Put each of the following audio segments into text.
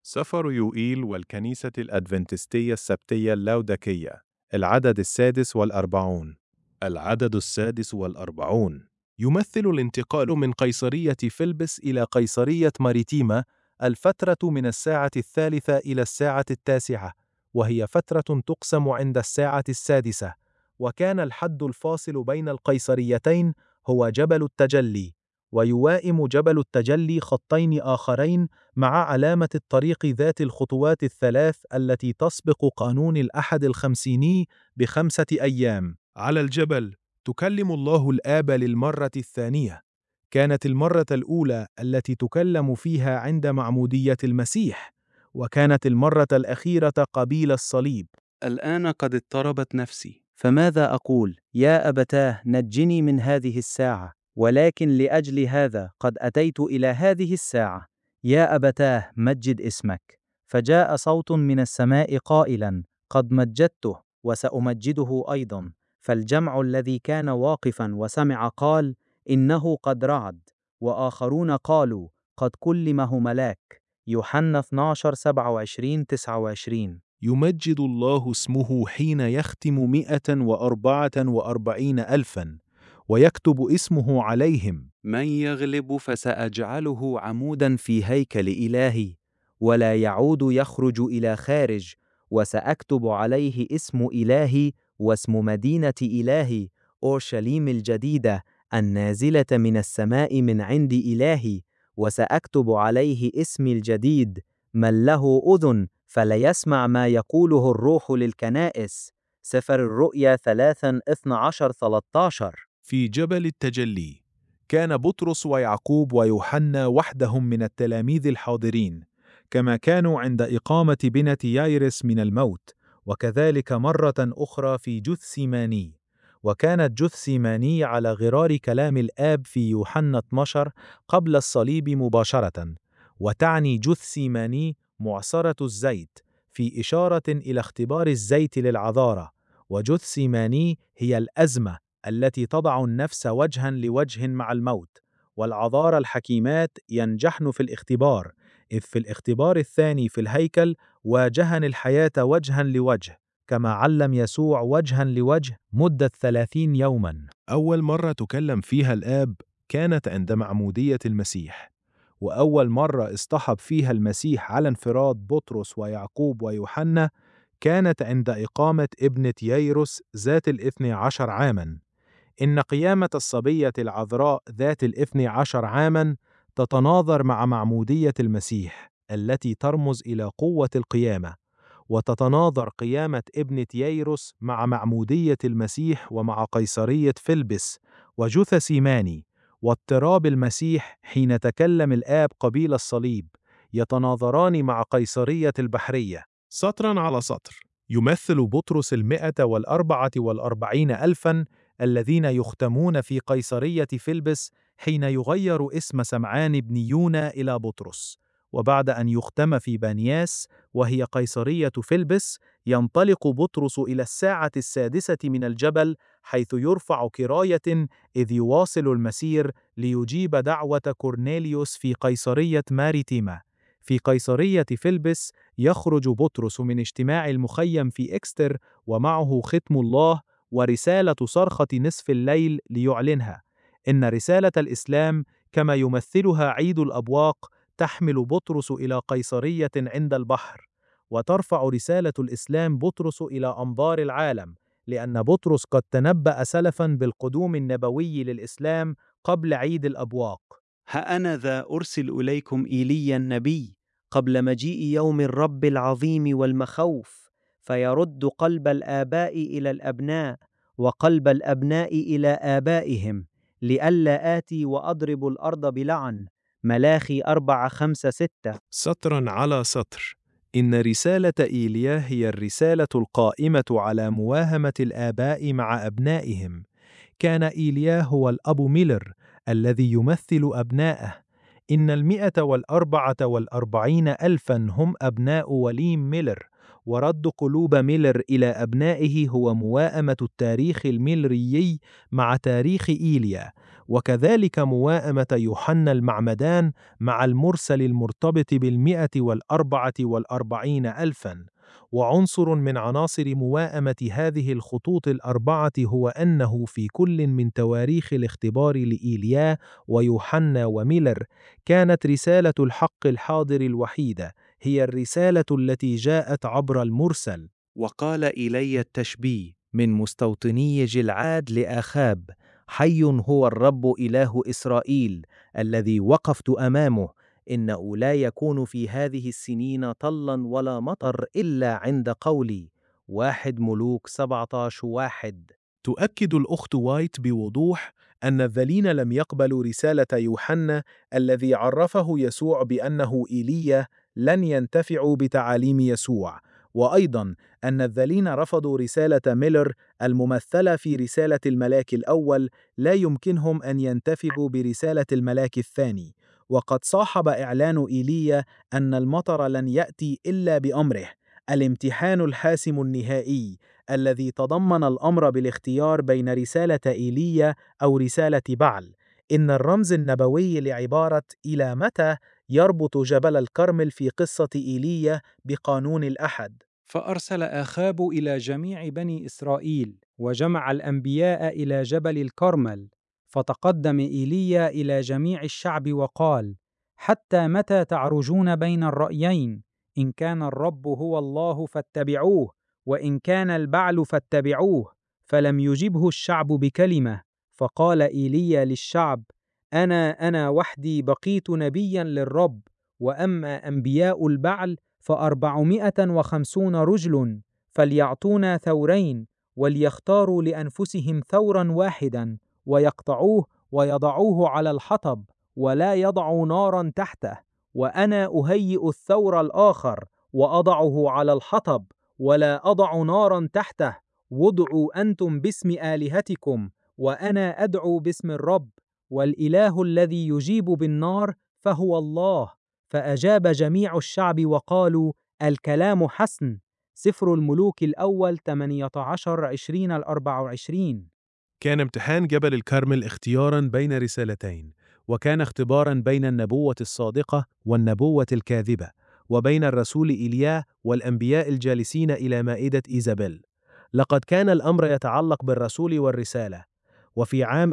سفر يوئيل والكنيسة الأدفنتستية السبتية اللودكية. العدد 46. العدد 46 يمثل الانتقال من قيصرية فيلبس إلى قيصرية ماريتيما الفترة من الساعة 3 إلى الساعة 9، وهي فترة تقسم عند الساعة 6، وكان الحد الفاصل بين القيصريتين هو جبل التجلي، ويوائم جبل التجلي خطين آخرين مع علامة الطريق ذات الخطوات الثلاث التي تسبق قانون الأحد الخمسيني ب5 أيام. على الجبل تكلم الله الآب للمرة الثانية. كانت المرة الأولى التي تكلم فيها عند معمودية المسيح، وكانت المرة الأخيرة قبيل الصليب. الآن قد اضطربت نفسي، فماذا أقول؟ يا أبتاه، نجني من هذه الساعة، ولكن لأجل هذا قد أتيت إلى هذه الساعة. يا أبتاه، مجد اسمك. فجاء صوت من السماء قائلا: قد مجدته وسأمجده أيضا. فالجمع الذي كان واقفا وسمع قال: إنه قد رعد. وآخرون قالوا: قد كلمه ملاك. يوحنا 12:27-29. يمجد الله اسمه حين يختم 144,000 ويكتب اسمه عليهم. من يغلب فسأجعله عمودا في هيكل إلهي، ولا يعود يخرج إلى خارج، وسأكتب عليه اسم إلهي واسم مدينة إلهي أورشليم الجديدة النازلة من السماء من عند إلهي، وسأكتب عليه اسمي الجديد. من له أذن فليسمع ما يقوله الروح للكنائس. سفر الرؤيا 3:12-13. في جبل التجلي كان بطرس ويعقوب ويوحنا وحدهم من التلاميذ الحاضرين، كما كانوا عند إقامة بنة يايرس من الموت، وكذلك مرة أخرى في جثسيماني. وكانت جثسيماني على غرار كلام الآب في يوحنا 12 قبل الصليب مباشرة، وتعني جثسيماني معصرة الزيت، في إشارة إلى اختبار الزيت للعذارى. وجثسيماني هي الأزمة التي تضع النفس وجها لوجه مع الموت، والعذارى الحكيمات ينجحن في الاختبار، إذ في الاختبار الثاني في الهيكل واجهن الحياة وجها لوجه، كما علم يسوع وجها لوجه مدة 30 يوما. أول مرة تكلم فيها الآب كانت عند معمودية المسيح، وأول مرة اصطحب فيها المسيح على انفراد بطرس ويعقوب ويوحنا كانت عند إقامة ابنة ييروس ذات 12 عاما. إن قيامة الصبية العذراء ذات 12 عاما تتناظر مع معمودية المسيح التي ترمز إلى قوة القيامة، وتتناظر قيامة ابنة ييروس مع معمودية المسيح ومع قيصرية فيلبس وجثسيماني، واضطراب المسيح حين تكلم الآب قبيل الصليب يتناظران مع قيصرية البحرية. سطرا على سطر يمثل بطرس 144,000 الذين يختمون في قيصرية فيلبس حين يغير اسم سمعان بن يونا إلى بطرس، وبعد أن يختم في بانياس وهي قيصرية فيلبس ينطلق بطرس إلى الساعة 6 من الجبل، حيث يرفع كراية إذ يواصل المسير ليجيب دعوة كورنيليوس في قيصرية ماريتيما. في قيصرية فيلبس يخرج بطرس من اجتماع المخيم في إكستر ومعه ختم الله ورسالة صرخة نصف الليل ليعلنها. إن رسالة الإسلام كما يمثلها عيد الأبواق تحمل بطرس إلى قيصرية عند البحر، وترفع رسالة الإسلام بطرس إلى أنظار العالم، لأن بطرس قد تنبأ سلفا بالقدوم النبوي للإسلام قبل عيد الأبواق. ها أنا ذا أرسل إليكم إيليا النبي قبل مجيء يوم الرب العظيم والمخوف، فيرد قلب الآباء إلى الأبناء وقلب الأبناء إلى آبائهم، لئلا آتي وأضرب الأرض بلعن. ملاخي 4:5-6. سطرا على سطر إن رسالة إيليا هي الرسالة القائمة على مواهمة الآباء مع أبنائهم. كان إيليا هو الأب ميلر الذي يمثل أبناءه. إن 144,000 هم أبناء وليم ميلر، ورد قلوب ميلر إلى أبنائه هو موائمة التاريخ الميلريي مع تاريخ إيليا، وكذلك موائمة يوحنا المعمدان مع المرسل المرتبط 144 ألفاً. وعنصر من عناصر موائمة هذه الخطوط الأربعة هو أنه في كل من تواريخ الاختبار لإيليا ويوحنا وميلر كانت رسالة الحق الحاضر الوحيدة هي الرسالة التي جاءت عبر المرسل. وقال إلي التشبيه من مستوطني جلعاد لآخاب: حي هو الرب إله إسرائيل الذي وقفت أمامه، إنه لا يكون في هذه السنين طلا ولا مطر إلا عند قولي. 1 ملوك 17:1. تؤكد الأخت وايت بوضوح أن الذين لم يقبلوا رسالة يوحنا الذي عرفه يسوع بأنه إيليا لن ينتفعوا بتعاليم يسوع، وأيضاً أن الذين رفضوا رسالة ميلر الممثلة في رسالة الملاك الأول لا يمكنهم أن ينتفعوا برسالة الملاك الثاني. وقد صاحب إعلان إيليا أن المطر لن يأتي إلا بأمره، الامتحان الحاسم النهائي الذي تضمن الأمر بالاختيار بين رسالة إيليا أو رسالة بعل. إن الرمز النبوي لعبارة إلى متى يربط جبل الكرمل في قصة إيليا بقانون الأحد. فأرسل آخاب إلى جميع بني إسرائيل وجمع الأنبياء إلى جبل الكرمل، فتقدم إيليا إلى جميع الشعب وقال: حتى متى تعرجون بين الرأيين؟ إن كان الرب هو الله فاتبعوه، وإن كان البعل فاتبعوه. فلم يجبه الشعب بكلمة. فقال إيليا للشعب: أنا وحدي بقيت نبيا للرب، وأما أنبياء البعل 450 رجل، فليعطونا ثورين، وليختاروا لأنفسهم ثورا واحدا، ويقطعوه ويضعوه على الحطب، ولا يضعوا نارا تحته. وأنا أهيئ الثور الآخر وأضعه على الحطب، ولا أضع نارا تحته. وادعوا أنتم باسم آلهتكم، وأنا أدعو باسم الرب، والإله الذي يجيب بالنار فهو الله. فأجاب جميع الشعب وقالوا: الكلام حسن. سفر الملوك الأول 18:20-24. كان امتحان جبل الكرمل اختياراً بين رسالتين، وكان اختباراً بين النبوة الصادقة والنبوة الكاذبة، وبين الرسول إيليا والأنبياء الجالسين إلى مائدة إيزابيل. لقد كان الأمر يتعلق بالرسول والرسالة. وفي عام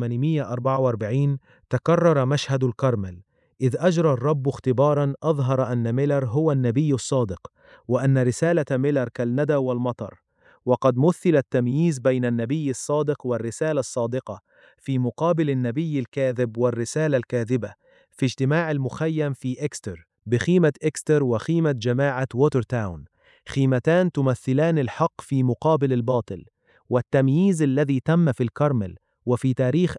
1844 تكرر مشهد الكرمل، إذ أجرى الرب اختباراً أظهر أن ميلر هو النبي الصادق، وأن رسالة ميلر كالندى والمطر. وقد مثل التمييز بين النبي الصادق والرسالة الصادقة في مقابل النبي الكاذب والرسالة الكاذبة في اجتماع المخيم في إكستر بخيمة إكستر وخيمة جماعة ووترتاون، خيمتان تمثلان الحق في مقابل الباطل. والتمييز الذي تم في الكرمل وفي تاريخ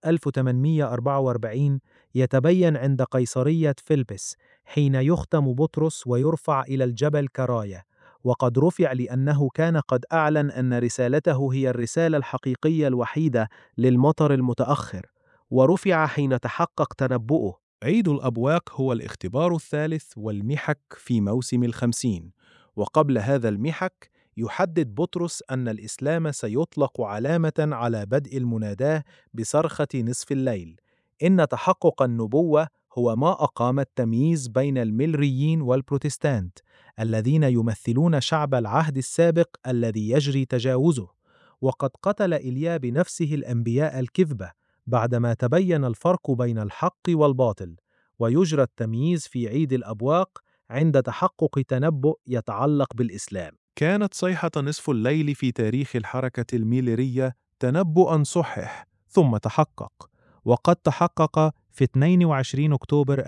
1844 يتبين عند قيصرية فيلبس حين يختم بطرس ويرفع إلى الجبل كراية، وقد رفع لأنه كان قد أعلن أن رسالته هي الرسالة الحقيقية الوحيدة للمطر المتأخر، ورفع حين تحقق تنبؤه. عيد الأبواق هو الاختبار الثالث والمحك في موسم الخمسين، وقبل هذا المحك يحدد بطرس أن الإسلام سيطلق علامة على بدء المناداة بصرخة نصف الليل. إن تحقق النبوة هو ما أقام التمييز بين الميلريين والبروتستانت الذين يمثلون شعب العهد السابق الذي يجري تجاوزه. وقد قتل إيليا بنفسه الأنبياء الكذبة بعدما تبين الفرق بين الحق والباطل. ويجرى التمييز في عيد الأبواق عند تحقق تنبؤ يتعلق بالإسلام. كانت صيحة نصف الليل في تاريخ الحركة الميلرية تنبؤاً صحح ثم تحقق، وقد تحقق في 22 أكتوبر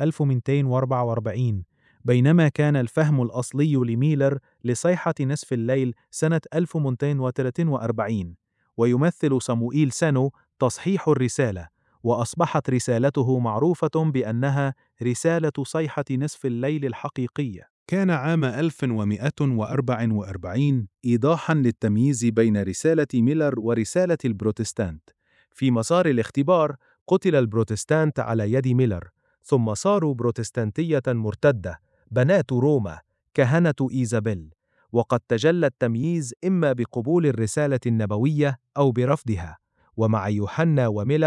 1244، بينما كان الفهم الأصلي لميلر لصيحة نصف الليل سنة 1243، ويمثل صموئيل سنو تصحيح الرسالة، وأصبحت رسالته معروفة بأنها رسالة صيحة نصف الليل الحقيقية. كان عام 1144 إيضاحاً للتمييز بين رسالة ميلر ورسالة البروتستانت. في مسار الاختبار قتل البروتستانت على يد ميلر، ثم صاروا بروتستانتية مرتدة بنات روما كهنة إيزابيل. وقد تجلى التمييز إما بقبول الرسالة النبوية أو برفضها. ومع يوحنا وميلر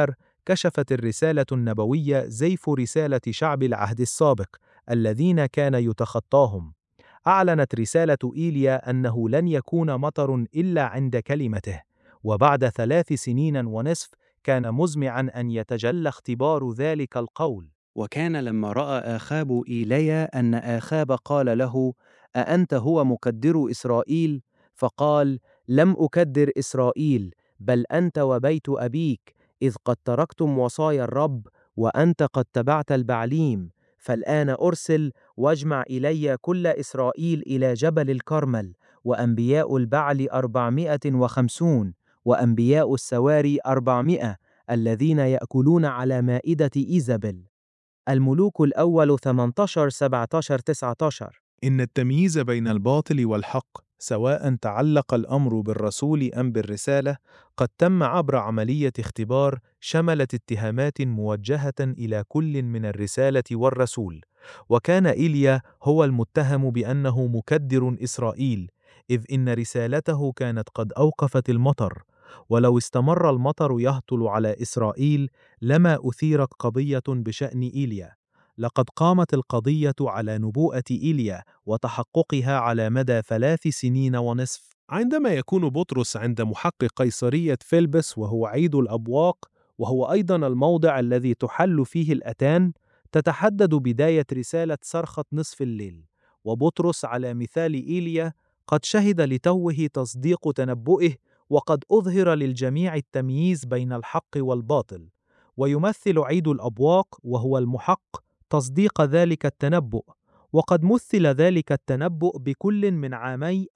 كشفت الرسالة النبوية زيف رسالة شعب العهد السابق الذين كان يتخطاهم. أعلنت رسالة إيليا أنه لن يكون مطر إلا عند كلمته، وبعد 3 سنين ونصف كان مزمعا أن يتجلى اختبار ذلك القول. وكان لما رأى آخاب إيليا أن آخاب قال له: أأنت هو مكدر إسرائيل؟ فقال: لم أكدر إسرائيل، بل أنت وبيت أبيك، إذ قد تركتم وصايا الرب، وأنت قد تبعت البعليم. فالآن أرسل واجمع إلي كل إسرائيل إلى جبل الكرمل، وأنبياء البعل 450، وأنبياء السواري 400، الذين يأكلون على مائدة إيزابل. الملوك الأول 18 17 19. إن التمييز بين الباطل والحق، سواء تعلق الأمر بالرسول أم بالرسالة، قد تم عبر عملية اختبار شملت اتهامات موجهة إلى كل من الرسالة والرسول. وكان إيليا هو المتهم بأنه مكدر إسرائيل، إذ إن رسالته كانت قد أوقفت المطر، ولو استمر المطر يهطل على إسرائيل لما أثيرت قضية بشأن إيليا. لقد قامت القضية على نبوءة إيليا وتحققها على مدى 3 سنين ونصف. عندما يكون بطرس عند محقق قيصرية فيلبس وهو عيد الأبواق، وهو أيضا الموضع الذي تحل فيه الأتان، تتحدد بداية رسالة صرخة نصف الليل. وبطرس على مثال إيليا قد شهد لتوه تصديق تنبؤه، وقد أظهر للجميع التمييز بين الحق والباطل. ويمثل عيد الأبواق وهو المحق تصديق ذلك التنبؤ، وقد مثل ذلك التنبؤ بكل من عامي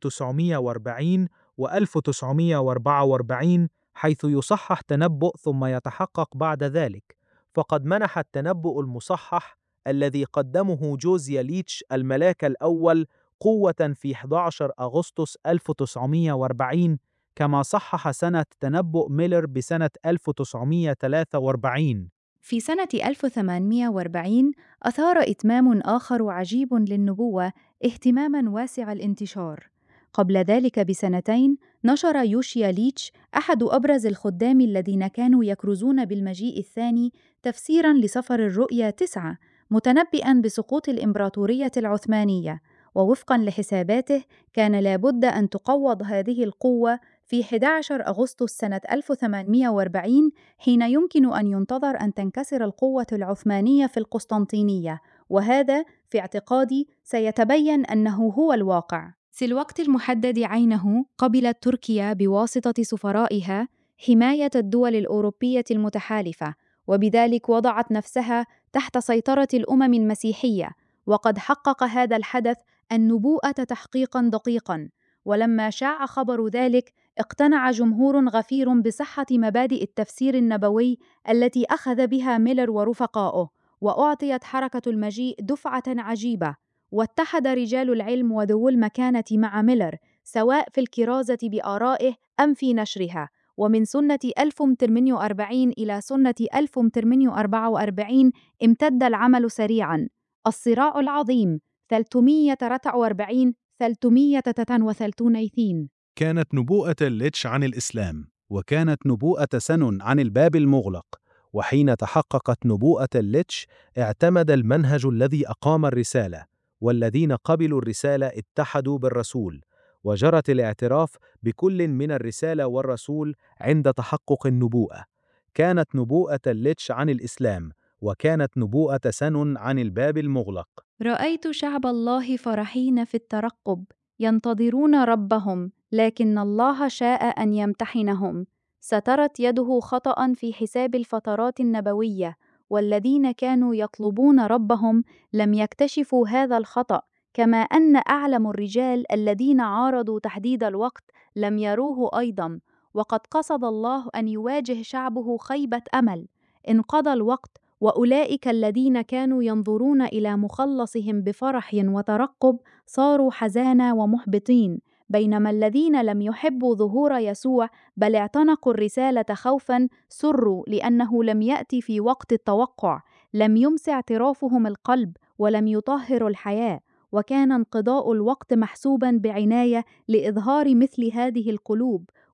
1940 و 1944، حيث يصحح تنبؤ ثم يتحقق بعد ذلك. فقد منح التنبؤ المصحح الذي قدمه جوزيا ليتش الملاك الأول قوة في 11 أغسطس 1940، كما صحح سنة تنبؤ ميلر بسنة 1943. في سنة 1840 أثار إتمام آخر عجيب للنبوة اهتماماً واسع الانتشار. قبل ذلك بسنتين نشر يوشيا ليتش أحد أبرز الخدام الذين كانوا يكرزون بالمجيء الثاني تفسيراً لسفر الرؤيا 9، متنبئاً بسقوط الإمبراطورية العثمانية. ووفقاً لحساباته كان لابد أن تقوض هذه القوة في 11 أغسطس سنة 1840، حين يمكن أن ينتظر أن تنكسر القوة العثمانية في القسطنطينية، وهذا في اعتقادي سيتبين أنه هو الواقع. في الوقت المحدد عينه قبلت تركيا بواسطة سفرائها حماية الدول الأوروبية المتحالفة، وبذلك وضعت نفسها تحت سيطرة الأمم المسيحية، وقد حقق هذا الحدث النبوءة تحقيقاً دقيقاً. ولما شاع خبر ذلك اقتنع جمهور غفير بصحة مبادئ التفسير النبوي التي أخذ بها ميلر ورفقائه، وأعطيت حركة المجيء دفعة عجيبة. واتحد رجال العلم وذو المكانة مع ميلر، سواء في الكرازة بآرائه أم في نشرها. ومن سنة 1840 إلى سنة 1844 امتد العمل سريعاً. الصراع العظيم 343 333. كانت نبوءة ليتش عن الإسلام، وكانت نبوءة سنون عن الباب المغلق. وحين تحققت نبوءة ليتش اعتمد المنهج الذي أقام الرسالة، والذين قبلوا الرسالة اتحدوا بالرسول، وجرت الاعتراف بكل من الرسالة والرسول عند تحقق النبوءة. كانت نبوءة ليتش عن الإسلام، وكانت نبوءة سنون عن الباب المغلق. رأيت شعب الله فرحين في الترقب، ينتظرون ربهم، لكن الله شاء أن يمتحنهم. سترت يده خطأ في حساب الفترات النبوية، والذين كانوا يطلبون ربهم لم يكتشفوا هذا الخطأ، كما أن أعلم الرجال الذين عارضوا تحديد الوقت لم يروه أيضا. وقد قصد الله أن يواجه شعبه خيبة أمل. انقضى الوقت، وأولئك الذين كانوا ينظرون إلى مخلصهم بفرح وترقب صاروا حزانا ومحبطين، بينما الذين لم يحبوا ظهور يسوع بل اعتنقوا الرسالة خوفا سروا لأنه لم يأتي في وقت التوقع. لم يمس اعترافهم القلب ولم يطهر الحياة، وكان انقضاء الوقت محسوبا بعناية لإظهار مثل هذه القلوب.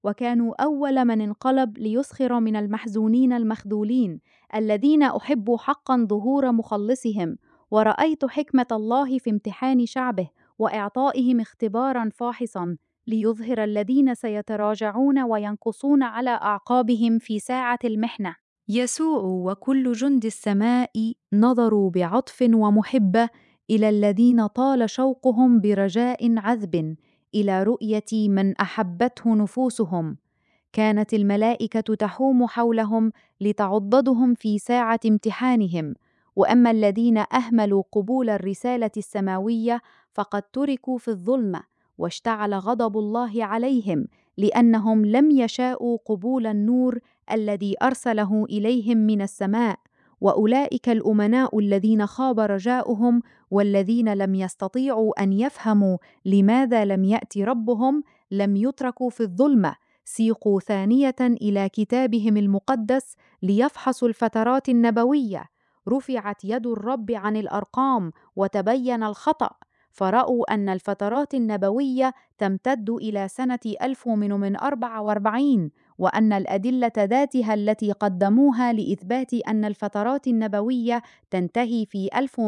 وكانوا أول من انقلب ليسخر من المحزونين المخذولين الذين أحب حقا ظهور مخلصهم، ورأيت حكمة الله في امتحان شعبه وإعطائهم اختبارا فاحصا ليظهر الذين سيتراجعون وينقصون على أعقابهم في ساعة المحنة. يسوع وكل جند السماء نظروا بعطف ومحبة إلى الذين طال شوقهم برجاء عذب إلى رؤية من أحبته نفوسهم. كانت الملائكة تحوم حولهم لتعضدهم في ساعة امتحانهم، وأما الذين أهملوا قبول الرسالة السماوية فقد تركوا في الظلمة، واشتعل غضب الله عليهم لأنهم لم يشاءوا قبول النور الذي أرسله إليهم من السماء. وأولئك الأمناء الذين خاب رجاؤهم والذين لم يستطيعوا أن يفهموا لماذا لم يأتي ربهم لم يتركوا في الظلمة، سيقوا ثانية إلى كتابهم المقدس ليفحصوا الفترات النبوية. رفعت يد الرب عن الأرقام وتبين الخطأ، فرأوا أن الفترات النبوية تمتد إلى سنة 1044، وأن الأدلة ذاتها التي قدموها لإثبات أن الفترات النبوية تنتهي في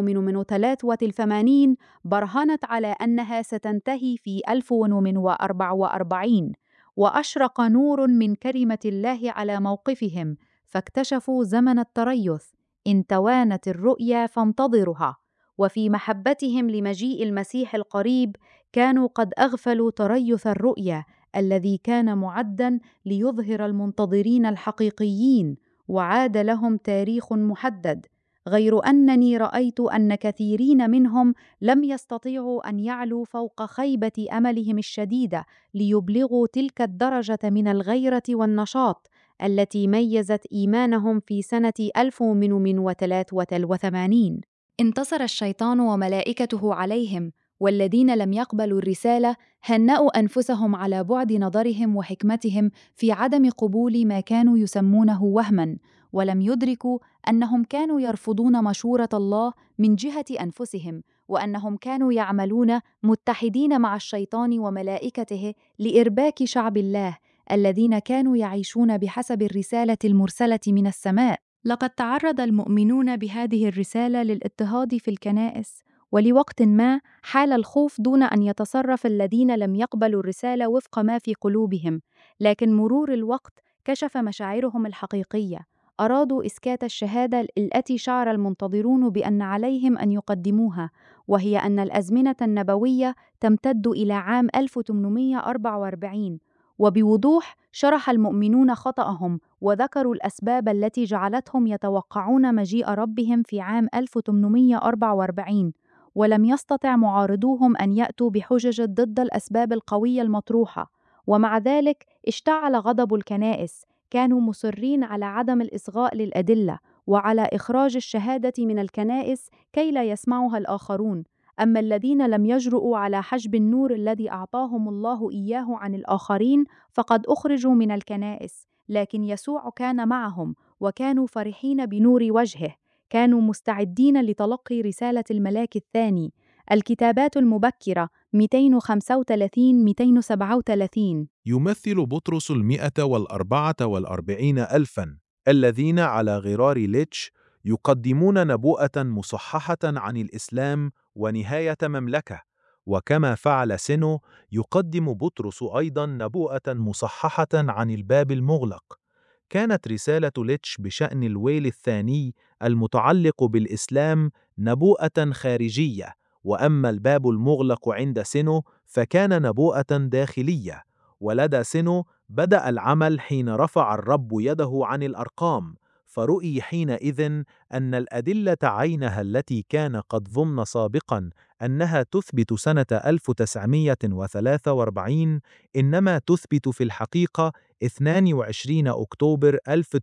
1083 برهنت على أنها ستنتهي في 1044. وأشرق نور من كلمة الله على موقفهم، فاكتشفوا زمن التريث، إن توانت الرؤيا فانتظرها. وفي محبتهم لمجيء المسيح القريب كانوا قد أغفلوا تريث الرؤيا الذي كان معدًا ليظهر المنتظرين الحقيقيين، وعاد لهم تاريخ محدد، غير أنني رأيت أن كثيرين منهم لم يستطيعوا أن يعلوا فوق خيبة أملهم الشديدة ليبلغوا تلك الدرجة من الغيرة والنشاط التي ميزت إيمانهم في سنة 1083. انتصر الشيطان وملائكته عليهم، والذين لم يقبلوا الرسالة هنأوا أنفسهم على بعد نظرهم وحكمتهم في عدم قبول ما كانوا يسمونه وهماً، ولم يدركوا أنهم كانوا يرفضون مشورة الله من جهة أنفسهم، وأنهم كانوا يعملون متحدين مع الشيطان وملائكته لإرباك شعب الله الذين كانوا يعيشون بحسب الرسالة المرسلة من السماء. لقد تعرض المؤمنون بهذه الرسالة للاضطهاد في الكنائس، ولوقت ما حال الخوف دون أن يتصرف الذين لم يقبلوا الرسالة وفق ما في قلوبهم، لكن مرور الوقت كشف مشاعرهم الحقيقية. أرادوا إسكات الشهادة التي شعر المنتظرون بأن عليهم أن يقدموها، وهي أن الأزمنة النبوية تمتد إلى عام 1844. وبوضوح شرح المؤمنون خطأهم وذكروا الأسباب التي جعلتهم يتوقعون مجيء ربهم في عام 1844، ولم يستطع معارضوهم أن يأتوا بحجج ضد الأسباب القوية المطروحة. ومع ذلك اشتعل غضب الكنائس، كانوا مصرين على عدم الإصغاء للأدلة وعلى إخراج الشهادة من الكنائس كي لا يسمعها الآخرون. أما الذين لم يجرؤوا على حجب النور الذي أعطاهم الله إياه عن الآخرين فقد أخرجوا من الكنائس، لكن يسوع كان معهم وكانوا فرحين بنور وجهه، كانوا مستعدين لتلقي رسالة الملاك الثاني. الكتابات المبكرة 235-237. يمثل بطرس 144,000 الذين على غرار ليتش يقدمون نبوءة مصححة عن الإسلام ونهاية مملكة، وكما فعل سينو يقدم بطرس أيضا نبوءة مصححة عن الباب المغلق. كانت رسالة ليتش بشأن الويل الثاني المتعلق بالإسلام نبوءة خارجية، وأما الباب المغلق عند سينو فكان نبوءة داخلية. ولدى سينو بدأ العمل حين رفع الرب يده عن الأرقام، فرؤي حينئذ أن الأدلة عينها التي كان قد ظن سابقا أنها تثبت سنة 1943 إنما تثبت في الحقيقة 22 أكتوبر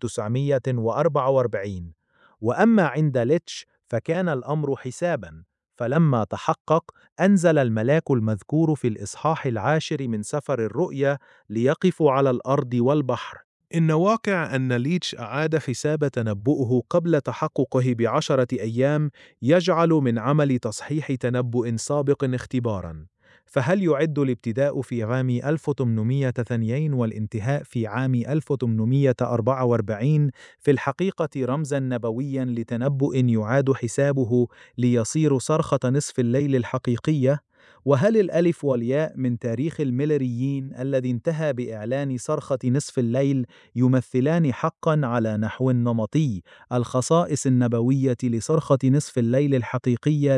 1944. وأما عند ليتش فكان الأمر حسابا، فلما تحقق أنزل الملاك المذكور في الإصحاح 10 من سفر الرؤيا ليقفوا على الأرض والبحر. إن واقع أن ليتش أعاد حساب تنبؤه قبل تحققه ب10 أيام يجعل من عمل تصحيح تنبؤ سابق اختباراً، فهل يعد الابتداء في عام 1802 والانتهاء في عام 1844 في الحقيقة رمزاً نبوياً لتنبؤ يعاد حسابه ليصير صرخة نصف الليل الحقيقية؟ وهل الألف والياء من تاريخ الميلريين الذي انتهى بإعلان صرخة نصف الليل يمثلان حقاً على نحو نمطي الخصائص النبوية لصرخة نصف الليل الحقيقية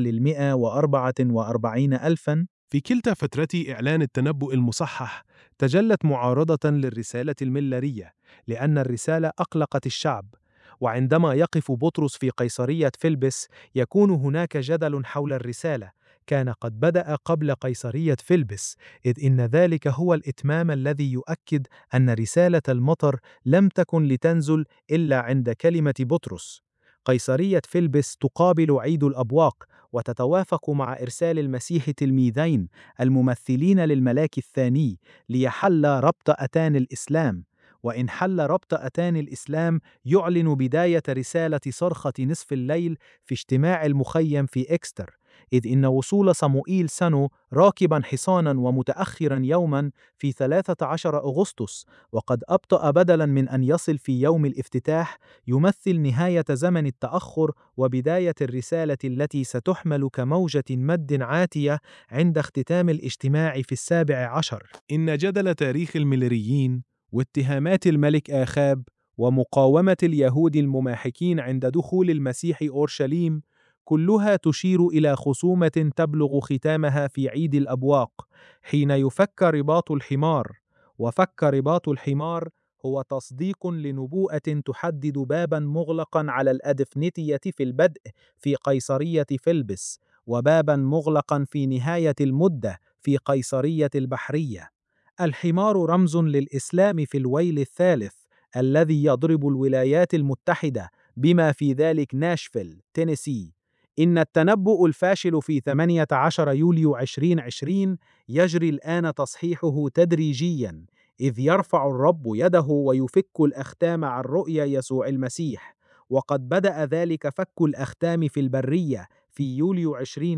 ل144 ألفاً؟ في كلتا فترتي إعلان التنبؤ المصحح تجلت معارضة للرسالة الميلرية، لأن الرسالة أقلقت الشعب، وعندما يقف بطرس في قيصرية فيلبس يكون هناك جدل حول الرسالة، كان قد بدأ قبل قيصرية فيلبس، إذ إن ذلك هو الإتمام الذي يؤكد أن رسالة المطر لم تكن لتنزل إلا عند كلمة بطرس. قيصرية فيلبس تقابل عيد الأبواق، وتتوافق مع إرسال المسيح تلميذين الممثلين للملاك الثاني ليحل ربط أتان الإسلام، وإن حل ربط أتان الإسلام يعلن بداية رسالة صرخة نصف الليل في اجتماع المخيم في إكستر، إذ إن وصول صموئيل سنو راكبا حصانا ومتأخرا يوما في 13 أغسطس وقد أبطأ بدلا من أن يصل في يوم الافتتاح يمثل نهاية زمن التأخر وبداية الرسالة التي ستحمل كموجة مد عاتية عند اختتام الاجتماع في 17. إن جدل تاريخ الميلريين واتهامات الملك آخاب ومقاومة اليهود المماحكين عند دخول المسيح أورشليم كلها تشير إلى خصومة تبلغ ختامها في عيد الأبواق، حين يفك رباط الحمار، وفك رباط الحمار هو تصديق لنبوءة تحدد بابا مغلقا على الأدفنتية في البدء في قيصرية فيلبس، وبابا مغلقا في نهاية المدة في قيصرية البحرية. الحمار رمز للإسلام في الويل الثالث الذي يضرب الولايات المتحدة بما في ذلك ناشفيل، تينيسي. إن التنبؤ الفاشل في 18 يوليو 2020 يجري الآن تصحيحه تدريجياً، إذ يرفع الرب يده ويفك الأختام عن رؤيا يسوع المسيح، وقد بدأ ذلك فك الأختام في البرية في يوليو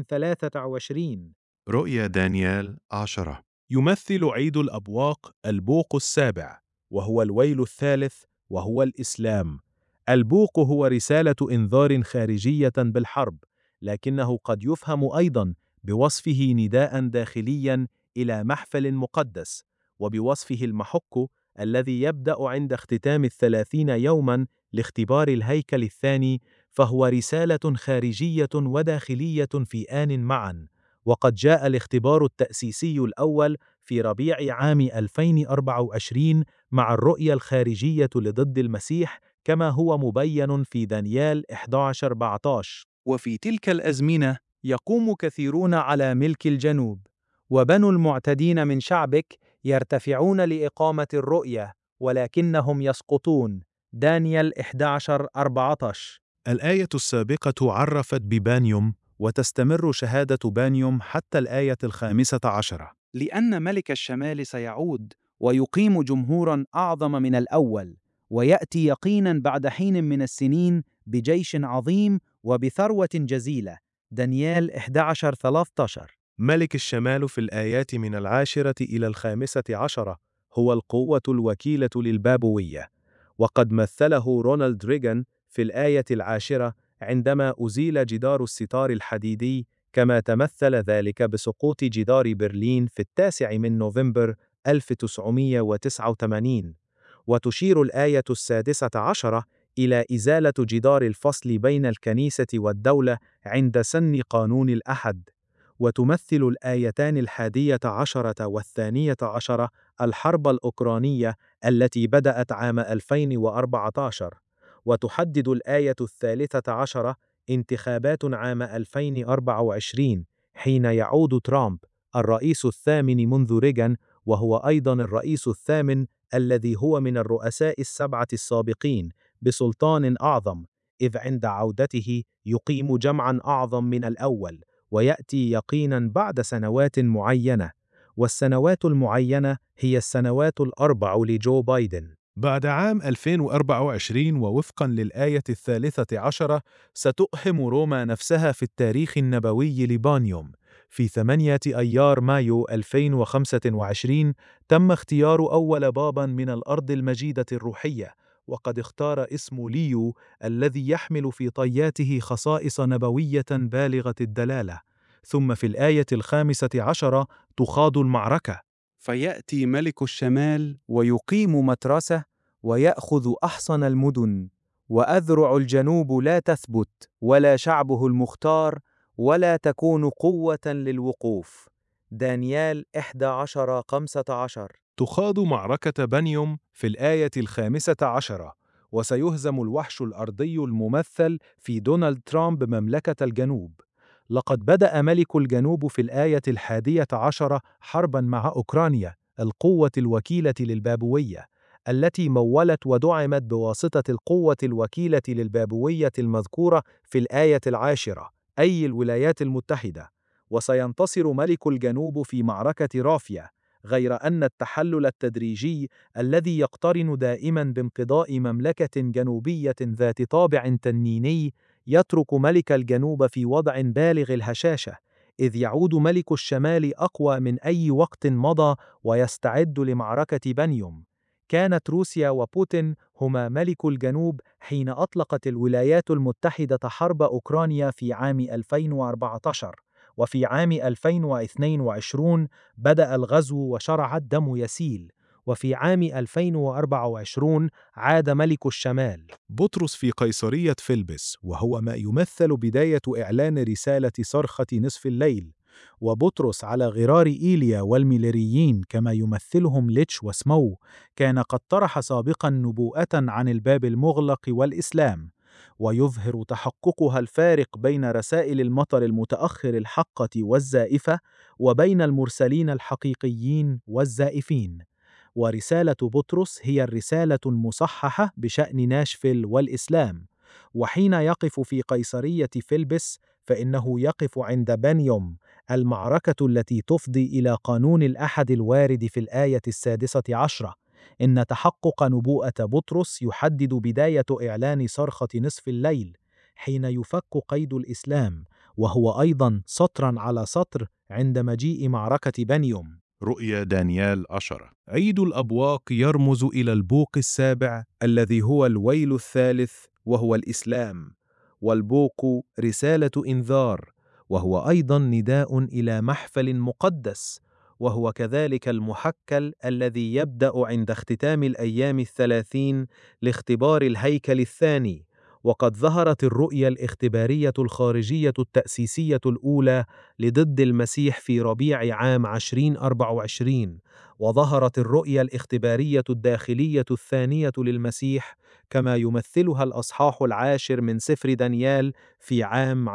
2023. رؤيا دانيال 10 يمثل عيد الأبواق البوق السابع، وهو الويل الثالث، وهو الإسلام. البوق هو رسالة إنذار خارجية بالحرب، لكنه قد يفهم أيضاً بوصفه نداءً داخلياً إلى محفل مقدس، وبوصفه المحك الذي يبدأ عند اختتام 30 يوماً لاختبار الهيكل الثاني، فهو رسالة خارجية وداخلية في آن معاً. وقد جاء الاختبار التأسيسي الأول في ربيع عام 2024 مع الرؤية الخارجية لضد المسيح كما هو مبين في دانيال 11-14. وفي تلك الأزمنة يقوم كثيرون على ملك الجنوب، وبنو المعتدين من شعبك يرتفعون لإقامة الرؤية ولكنهم يسقطون. دانيال 11-14. الآية السابقة عرفت ببانيوم، وتستمر شهادة بانيوم حتى الآية 15. لأن ملك الشمال سيعود ويقيم جمهوراً أعظم من الأول، ويأتي يقيناً بعد حين من السنين بجيش عظيم وبثروة جزيلة. دانيال 11-13. ملك الشمال في الآيات من 10 إلى 15 هو القوة الوكيلة للبابوية، وقد مثله رونالد ريغان في الآية 10 عندما أزيل جدار الستار الحديدي، كما تمثل ذلك بسقوط جدار برلين في 9 نوفمبر 1989. وتشير الآية 16 إلى إزالة جدار الفصل بين الكنيسة والدولة عند سن قانون الأحد. وتمثل الآيتان 11 و12 الحرب الأوكرانية التي بدأت عام 2014. وتحدد الآية 13 انتخابات عام 2024 حين يعود ترامب الرئيس الثامن منذ ريغان، وهو أيضاً الرئيس الثامن الذي هو من الرؤساء السبعة السابقين بسلطان أعظم، إذ عند عودته يقيم جمعاً أعظم من الأول، ويأتي يقيناً بعد سنوات معينة، والسنوات المعينة هي السنوات الأربع لجو بايدن. بعد عام 2024 ووفقاً للآية 13 ستؤهم روما نفسها في التاريخ النبوي لبانيوم في 8 أيار مايو 2025 تم اختيار أول بابا من الأرض المجيدة الروحية، وقد اختار اسم ليو الذي يحمل في طياته خصائص نبوية بالغة الدلالة. ثم في الآية 15 تخاض المعركة، فيأتي ملك الشمال ويقيم مترسه ويأخذ أحصن المدن، وأذرع الجنوب لا تثبت ولا شعبه المختار ولا تكون قوة للوقوف. دانيال 11:15. تخاض معركة بنيوم في الآية 15، وسيهزم الوحش الأرضي الممثل في دونالد ترامب مملكة الجنوب. لقد بدأ ملك الجنوب في الآية 11 حرباً مع أوكرانيا، القوة الوكيلة للبابوية، التي مولت ودعمت بواسطة القوة الوكيلة للبابوية المذكورة في الآية 10، أي الولايات المتحدة. وسينتصر ملك الجنوب في معركة رافيا، غير أن التحلل التدريجي الذي يقترن دائماً بانقضاء مملكة جنوبية ذات طابع تنيني يترك ملك الجنوب في وضع بالغ الهشاشة، إذ يعود ملك الشمال أقوى من أي وقت مضى ويستعد لمعركة بنيوم. كانت روسيا وبوتين هما ملك الجنوب حين أطلقت الولايات المتحدة حرب أوكرانيا في عام 2014، وفي عام 2022 بدأ الغزو وشرع الدم يسيل، وفي عام 2024 عاد ملك الشمال بطرس في قيصرية فيلبس، وهو ما يمثل بداية إعلان رسالة صرخة نصف الليل. وبطرس على غرار إيليا والميليريين كما يمثلهم ليتش وسمو، كان قد طرح سابقا نبوءة عن الباب المغلق والإسلام، ويظهر تحققها الفارق بين رسائل المطر المتأخر الحقة والزائفة وبين المرسلين الحقيقيين والزائفين. ورسالة بطرس هي الرسالة المصححة بشأن ناشفيل والإسلام. وحين يقف في قيصرية فيلبس فإنه يقف عند بنيوم، المعركة التي تفضي إلى قانون الأحد الوارد في الآية 16. إن تحقق نبوءة بطرس يحدد بداية إعلان صرخة نصف الليل، حين يفك قيد الإسلام، وهو أيضا سطرا على سطر عند مجيء معركة بنيوم. رؤيا دانيال 10. عيد الأبواق يرمز إلى البوق السابع الذي هو الويل الثالث، وهو الإسلام. والبوق رسالة إنذار، وهو أيضا نداء إلى محفل مقدس، وهو كذلك المحكل الذي يبدأ عند اختتام الأيام 30 لاختبار الهيكل الثاني. وقد ظهرت الرؤية الاختبارية الخارجية التأسيسية الأولى لضد المسيح في ربيع عام 2024، وظهرت الرؤية الاختبارية الداخلية الثانية للمسيح كما يمثلها الأصحاح 10 من سفر دانيال في عام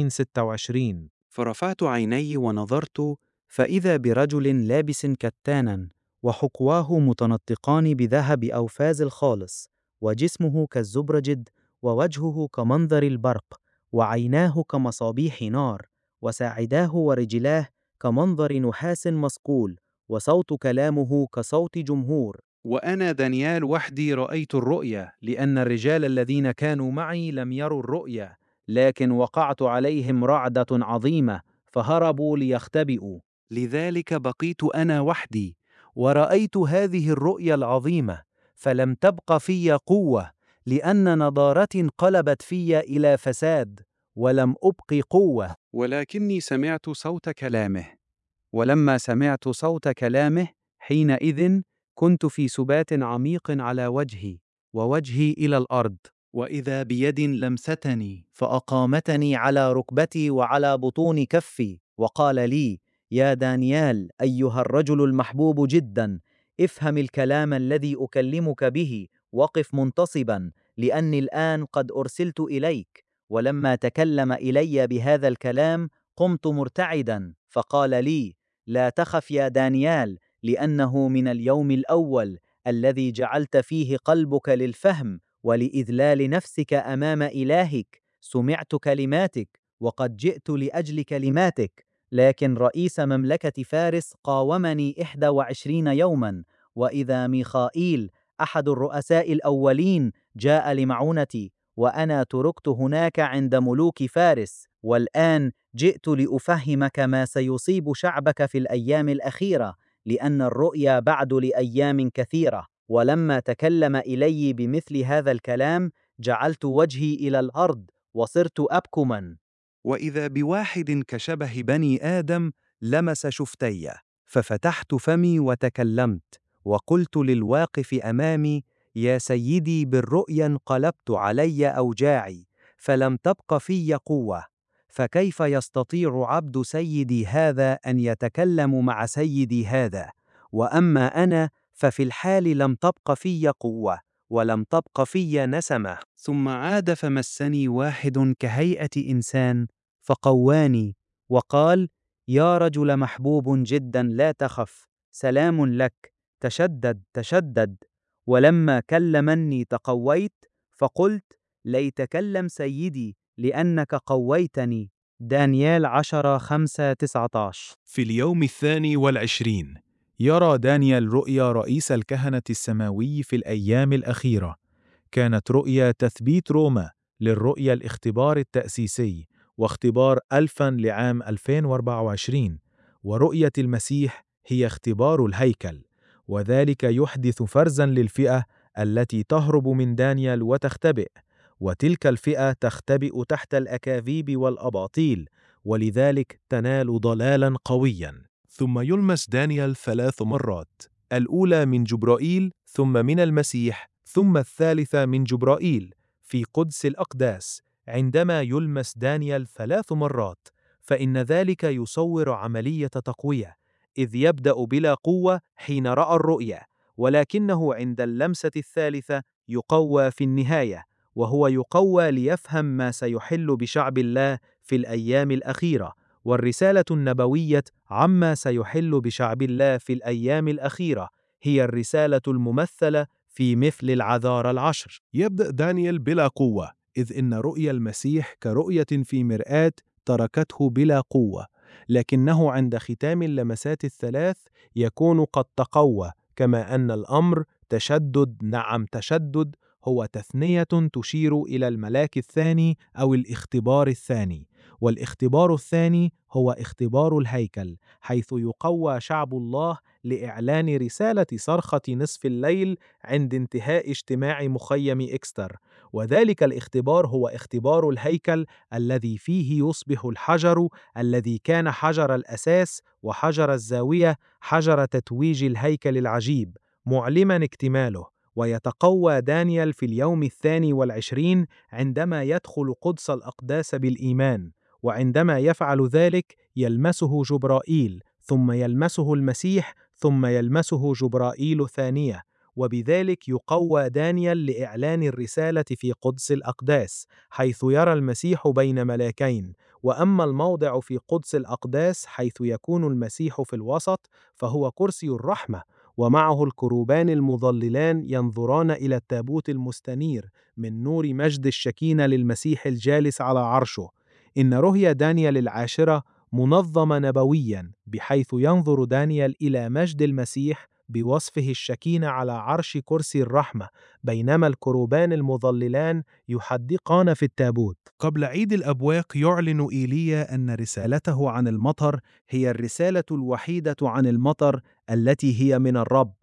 2026. فرفعت عيني ونظرت، فإذا برجل لابس كتانا، وحقواه متنطقان بذهب أوفاز الخالص، وجسمه كالزبرجد، ووجهه كمنظر البرق، وعيناه كمصابيح نار، وساعداه ورجلاه كمنظر نحاس مصقول، وصوت كلامه كصوت جمهور. وأنا دانيال وحدي رأيت الرؤيا، لأن الرجال الذين كانوا معي لم يروا الرؤيا، لكن وقعت عليهم رعدة عظيمة فهربوا ليختبئوا. لذلك بقيت أنا وحدي ورأيت هذه الرؤيا العظيمة، فلم تبق في قوة، لأن نضارتي انقلبت في إلى فساد، ولم أبق قوة. ولكني سمعت صوت كلامه، ولما سمعت صوت كلامه حينئذ كنت في سبات عميق على وجهي، ووجهي إلى الأرض، وإذا بيد لمستني فأقامتني على ركبتي وعلى بطون كفي، وقال لي: يا دانيال أيها الرجل المحبوب جدا، افهم الكلام الذي أكلمك به، وقف منتصبا، لأني الآن قد أرسلت إليك. ولما تكلم إلي بهذا الكلام قمت مرتعدا، فقال لي: لا تخف يا دانيال، لأنه من اليوم الأول الذي جعلت فيه قلبك للفهم ولإذلال نفسك أمام إلهك سمعت كلماتك، وقد جئت لأجل كلماتك. لكن رئيس مملكة فارس قاومني 21 يوما، وإذا ميخائيل أحد الرؤساء الأولين جاء لمعونتي، وأنا تركت هناك عند ملوك فارس. والآن جئت لأفهمك ما سيصيب شعبك في الأيام الأخيرة، لأن الرؤيا بعد لأيام كثيرة. ولما تكلم إلي بمثل هذا الكلام، جعلت وجهي إلى الأرض، وصرت أبكما. وإذا بواحد كشبه بني آدم لمس شفتي، ففتحت فمي وتكلمت، وقلت للواقف أمامي: يا سيدي، بالرؤيا انقلبت علي أوجاعي، فلم تبق في قوة. فكيف يستطيع عبد سيدي هذا أن يتكلم مع سيدي هذا؟ وأما أنا ففي الحال لم تبق في قوة، ولم تبق في نسمة. ثم عاد فمسني واحد كهيئة إنسان، فقواني وقال: يا رجل محبوب جدا، لا تخف، سلام لك، تشدد تشدد. ولما كلمني تقويت، فقلت: ليتكلم سيدي لأنك قويتني. دانيال 10:5-19. في اليوم 22 يرى دانيال رؤيا رئيس الكهنة السماوي في الأيام الأخيرة. كانت رؤيا تثبيت روما للرؤيا الاختبار التأسيسي واختبار ألفا لعام 2024، ورؤية المسيح هي اختبار الهيكل، وذلك يحدث فرزا للفئة التي تهرب من دانيال وتختبئ، وتلك الفئة تختبئ تحت الأكاذيب والأباطيل، ولذلك تنال ضلالا قويا. ثم يلمس دانيال 3 مرات، الأولى من جبرائيل، ثم من المسيح، ثم الثالثة من جبرائيل في قدس الأقداس. عندما يلمس دانيال 3 مرات، فإن ذلك يصور عملية تقوية، إذ يبدأ بلا قوة حين رأى الرؤيا، ولكنه عند اللمسة الثالثة يقوى في النهاية، وهو يقوى ليفهم ما سيحل بشعب الله في الأيام الأخيرة، والرسالة النبوية عما سيحل بشعب الله في الأيام الأخيرة هي الرسالة الممثلة في مثل العذارى العشر. يبدأ دانيال بلا قوة، إذ إن رؤيا المسيح كرؤية في مرآة تركته بلا قوة، لكنه عند ختام اللمسات الثلاث يكون قد تقوى، كما أن الأمر تشدد، نعم تشدد، هو تثنية تشير إلى الملاك الثاني أو الاختبار الثاني، والاختبار الثاني هو اختبار الهيكل، حيث يقوى شعب الله لإعلان رسالة صرخة نصف الليل عند انتهاء اجتماع مخيم إكستر. وذلك الاختبار هو اختبار الهيكل الذي فيه يصبح الحجر الذي كان حجر الأساس وحجر الزاوية حجر تتويج الهيكل العجيب، معلما اكتماله. ويتقوى دانيال في اليوم 22 عندما يدخل قدس الأقداس بالإيمان، وعندما يفعل ذلك يلمسه جبرائيل، ثم يلمسه المسيح، ثم يلمسه جبرائيل ثانية، وبذلك يقوى دانيال لإعلان الرسالة في قدس الأقداس، حيث يرى المسيح بين ملاكين. وأما الموضع في قدس الأقداس حيث يكون المسيح في الوسط فهو كرسي الرحمة، ومعه الكروبان المظللان ينظران إلى التابوت المستنير من نور مجد الشكينة للمسيح الجالس على عرشه. إن رؤيا دانيال 10 منظمة نبوياً، بحيث ينظر دانيال إلى مجد المسيح بوصفه الشكينة على عرش كرسي الرحمة، بينما الكروبان المظللان يحدقان في التابوت. قبل عيد الأبواق يعلن إيليا أن رسالته عن المطر هي الرسالة الوحيدة عن المطر التي هي من الرب،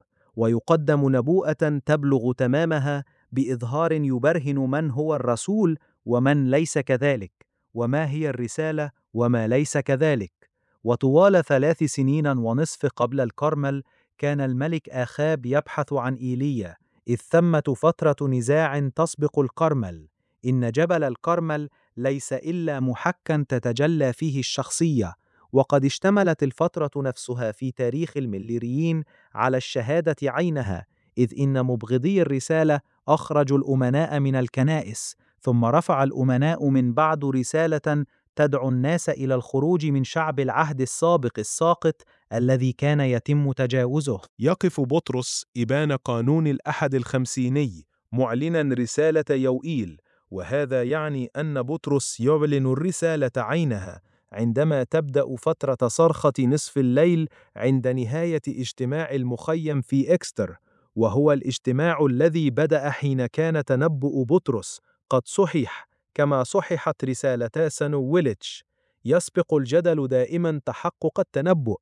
ويقدم نبوءة تبلغ تمامها بإظهار يبرهن من هو الرسول ومن ليس كذلك، وما هي الرسالة وما ليس كذلك. وطوال 3 سنين ونصف قبل الكرمل كان الملك آخاب يبحث عن إيليا، إذ ثمة فترة نزاع تسبق الكرمل. إن جبل الكرمل ليس إلا محكًا تتجلى فيه الشخصية، وقد اشتملت الفترة نفسها في تاريخ المليريين على الشهادة عينها، إذ إن مبغضي الرسالة أخرجوا الأمناء من الكنائس، ثم رفع الأمناء من بعد رسالة تدعو الناس إلى الخروج من شعب العهد السابق الساقط الذي كان يتم تجاوزه. يقف بطرس إبان قانون الأحد الخمسيني معلنا رسالة يوئيل، وهذا يعني أن بطرس يعلن الرسالة عينها عندما تبدأ فترة صرخة نصف الليل عند نهاية اجتماع المخيم في إكستر، وهو الاجتماع الذي بدأ حين كان تنبؤ بطرس قد صحح، كما صححت رسالتا سنويلتش. يسبق الجدل دائما تحقق التنبؤ،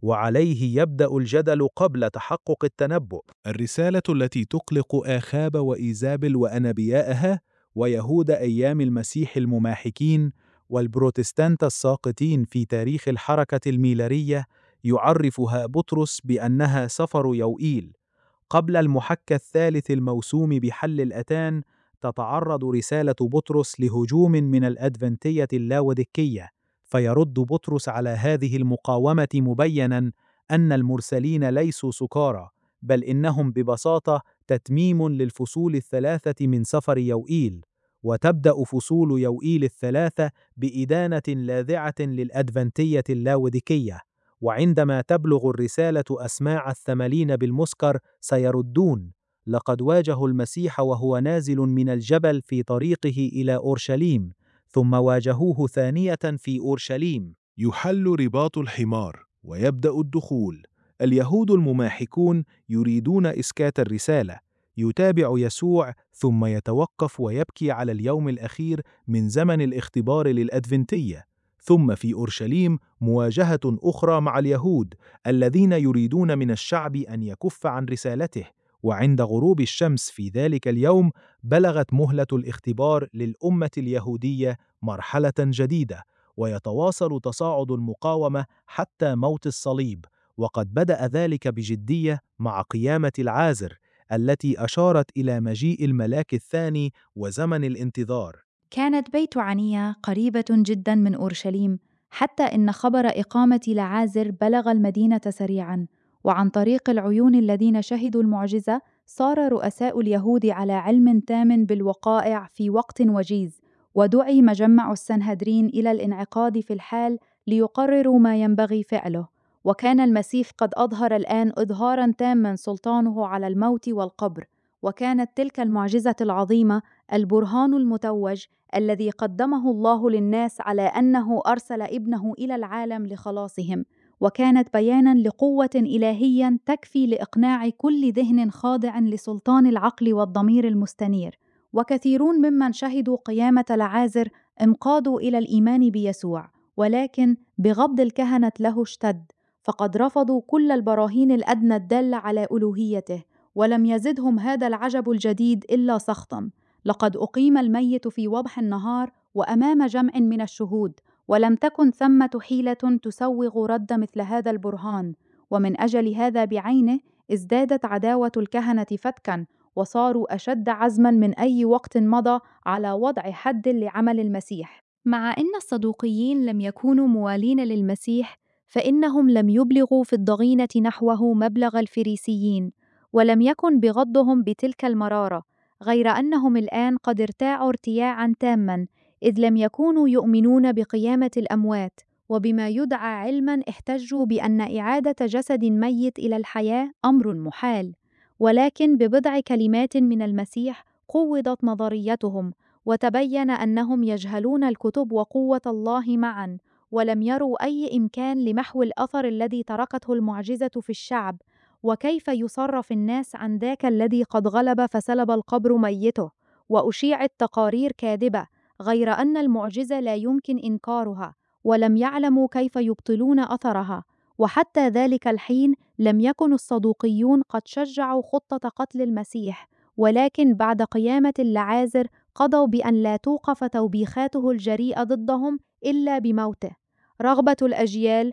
وعليه يبدأ الجدل قبل تحقق التنبؤ. الرسالة التي تقلق آخاب وإيزابل وأنبياءها ويهود أيام المسيح المماحكين والبروتستانت الساقطين في تاريخ الحركة الميلارية يعرفها بطرس بأنها سفر يوئيل. قبل المحك الثالث الموسوم بحل الأتان تتعرض رسالة بطرس لهجوم من الأدفنتية اللاودكية، فيرد بطرس على هذه المقاومة مبينا أن المرسلين ليسوا سكارى، بل إنهم ببساطة تتميم للفصول الثلاثة من سفر يوئيل. وتبدأ فصول يوئيل الثلاثة بإدانة لاذعة للأدفنتية اللاودكية، وعندما تبلغ الرسالة أسماع 80 بالمسكر سيردون: لقد واجهوا المسيح وهو نازل من الجبل في طريقه إلى أورشليم، ثم واجهوه ثانية في أورشليم. يحل رباط الحمار ويبدأ الدخول. اليهود المماحكون يريدون إسكات الرسالة. يتابع يسوع ثم يتوقف ويبكي على اليوم الأخير من زمن الاختبار للأدفنتية. ثم في أورشليم مواجهة أخرى مع اليهود الذين يريدون من الشعب أن يكف عن رسالته. وعند غروب الشمس في ذلك اليوم بلغت مهلة الاختبار للأمة اليهودية مرحلة جديدة، ويتواصل تصاعد المقاومة حتى موت الصليب. وقد بدأ ذلك بجدية مع قيامة العازر التي أشارت إلى مجيء الملاك الثاني وزمن الانتظار. كانت بيت عنيا قريبة جدا من أورشليم، حتى إن خبر إقامة لعازر بلغ المدينة سريعا، وعن طريق العيون الذين شهدوا المعجزة صار رؤساء اليهود على علم تام بالوقائع في وقت وجيز، ودعي مجمع السنهدرين إلى الانعقاد في الحال ليقرروا ما ينبغي فعله. وكان المسيح قد أظهر الآن إظهاراً تاماً سلطانه على الموت والقبر، وكانت تلك المعجزة العظيمة البرهان المتوج الذي قدمه الله للناس على أنه أرسل ابنه إلى العالم لخلاصهم، وكانت بياناً لقوة إلهية تكفي لإقناع كل ذهن خاضع لسلطان العقل والضمير المستنير. وكثيرون ممن شهدوا قيامة لعازر انقادوا إلى الإيمان بيسوع، ولكن بغض الكهنة له اشتد، فقد رفضوا كل البراهين الأدنى الدالة على ألوهيته، ولم يزدهم هذا العجب الجديد إلا سخطاً. لقد أقيم الميت في وضح النهار وأمام جمع من الشهود، ولم تكن ثمة حيلة تسوغ رد مثل هذا البرهان. ومن أجل هذا بعينه ازدادت عداوة الكهنة فتكاً، وصاروا أشد عزماً من أي وقت مضى على وضع حد لعمل المسيح. مع أن الصدوقيين لم يكونوا موالين للمسيح، فإنهم لم يبلغوا في الضغينة نحوه مبلغ الفريسيين، ولم يكن بغضهم بتلك المرارة، غير أنهم الآن قد ارتاعوا ارتياعاً تاماً، إذ لم يكونوا يؤمنون بقيامة الأموات، وبما يدعى علماً احتجوا بأن إعادة جسد ميت إلى الحياة أمر محال. ولكن ببضع كلمات من المسيح قوضت نظريتهم، وتبين أنهم يجهلون الكتب وقوة الله معاً، ولم يروا أي إمكان لمحو الأثر الذي تركته المعجزة في الشعب، وكيف يصرف الناس عن ذاك الذي قد غلب فسلب القبر ميته، وأشيعت تقارير كاذبة، غير أن المعجزة لا يمكن إنكارها، ولم يعلموا كيف يبطلون أثرها. وحتى ذلك الحين لم يكن الصدوقيون قد شجعوا خطة قتل المسيح، ولكن بعد قيامة لعازر قضوا بأن لا توقف توبيخاته الجريئة ضدهم إلا بموته. رغبة الأجيال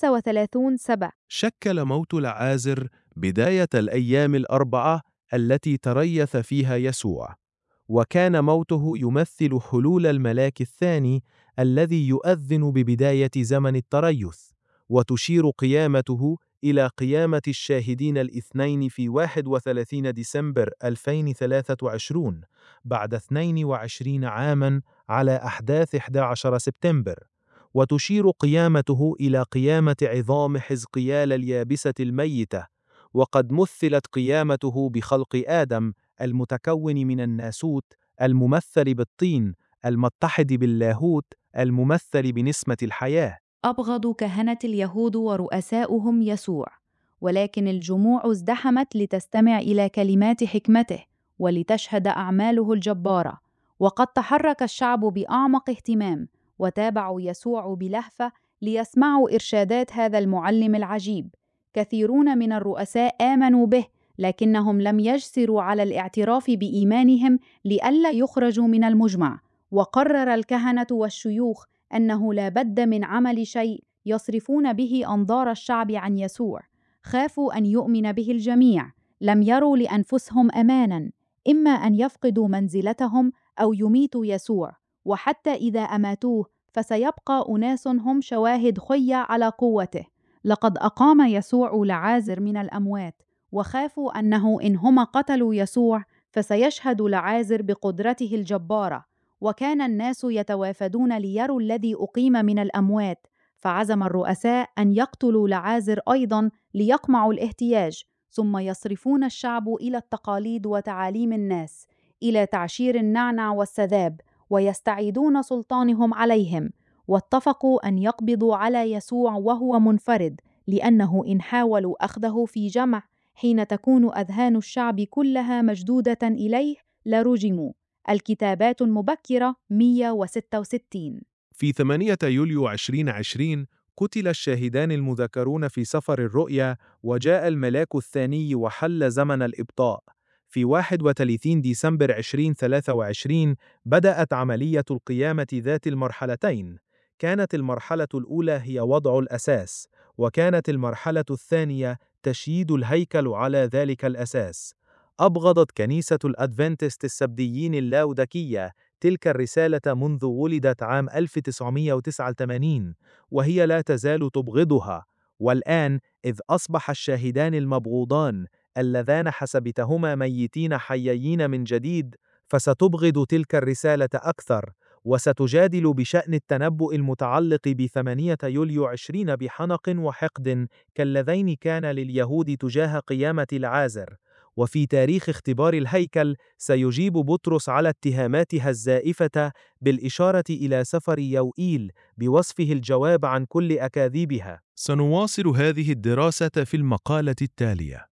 35:7. شكل موت لعازر بداية الأيام الأربعة التي تريث فيها يسوع، وكان موته يمثل حلول الملاك الثاني الذي يؤذن ببداية زمن التريث، وتشير قيامته إلى قيامة الشاهدين الاثنين في 31 ديسمبر 2023 بعد 22 عاماً على أحداث 11 سبتمبر، وتشير قيامته إلى قيامة عظام حزقيال اليابسة الميتة. وقد مثلت قيامته بخلق آدم المتكون من الناسوت الممثل بالطين المتحد باللاهوت الممثل بنسمة الحياة. أبغض كهنة اليهود ورؤساؤهم يسوع، ولكن الجموع ازدحمت لتستمع إلى كلمات حكمته ولتشهد أعماله الجبارة، وقد تحرك الشعب بأعمق اهتمام، وتابعوا يسوع بلهفة ليسمعوا إرشادات هذا المعلم العجيب. كثيرون من الرؤساء آمنوا به، لكنهم لم يجسروا على الاعتراف بإيمانهم لئلا يخرجوا من المجمع. وقرر الكهنة والشيوخ أنه لا بد من عمل شيء يصرفون به أنظار الشعب عن يسوع. خافوا أن يؤمن به الجميع، لم يروا لأنفسهم أماناً، إما أن يفقدوا منزلتهم أو يميتوا يسوع، وحتى إذا أماتوه فسيبقى أناس هم شواهد خيّة على قوته. لقد أقام يسوع لعازر من الأموات، وخافوا أنه إن هم قتلوا يسوع فسيشهد لعازر بقدرته الجبارة، وكان الناس يتوافدون ليروا الذي أقيم من الأموات. فعزم الرؤساء أن يقتلوا لعازر أيضاً ليقمعوا الاحتياج، ثم يصرفون الشعب إلى التقاليد وتعاليم الناس، إلى تعشير النعنع والسذاب، ويستعيدون سلطانهم عليهم. واتفقوا أن يقبضوا على يسوع وهو منفرد، لأنه إن حاولوا أخذه في جمع حين تكون أذهان الشعب كلها مشدودة إليه لرجموا. الكتابات المبكرة 166. في 8 يوليو 2020 قتل الشاهدان المذكرون في سفر الرؤيا، وجاء الملاك الثاني وحل زمن الإبطاء. في 31 ديسمبر 2023 بدأت عملية القيامة ذات المرحلتين. كانت المرحلة الأولى هي وضع الأساس، وكانت المرحلة الثانية تشييد الهيكل على ذلك الأساس. أبغضت كنيسة الأدفنتست السبتيين اللاودكية تلك الرسالة منذ ولدت عام 1989، وهي لا تزال تبغضها. والآن إذ أصبح الشاهدان المبغوضان اللذان حسبتهما ميتين حييين من جديد، فستبغض تلك الرسالة أكثر، وستجادل بشأن التنبؤ المتعلق ب8 يوليو 20 بحنق وحقد كاللذين كان لليهود تجاه قيامة العازر. وفي تاريخ اختبار الهيكل سيجيب بطرس على اتهاماتها الزائفة بالإشارة إلى سفر يوئيل بوصفه الجواب عن كل أكاذيبها. سنواصل هذه الدراسة في المقالة التالية.